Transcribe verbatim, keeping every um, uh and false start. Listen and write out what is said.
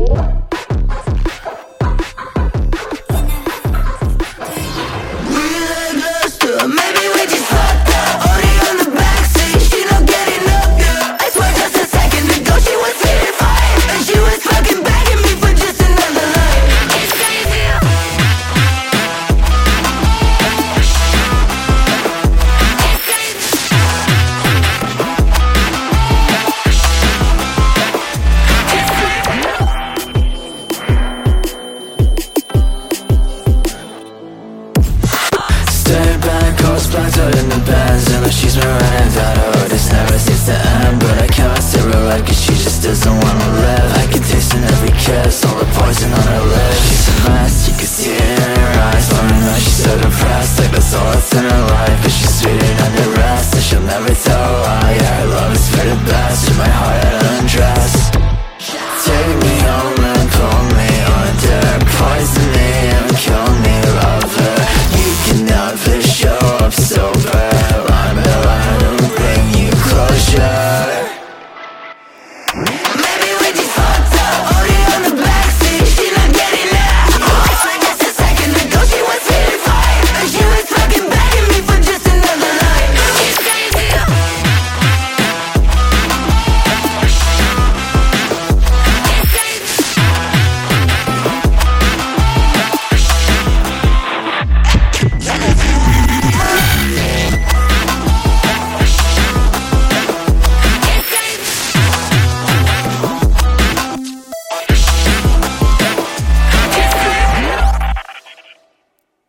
Splattered in the bands, and she's been running that oh, this never seems to end. But I can't steer her right, cause she just doesn't wanna live. I can taste in every kiss, all the poison on her lips.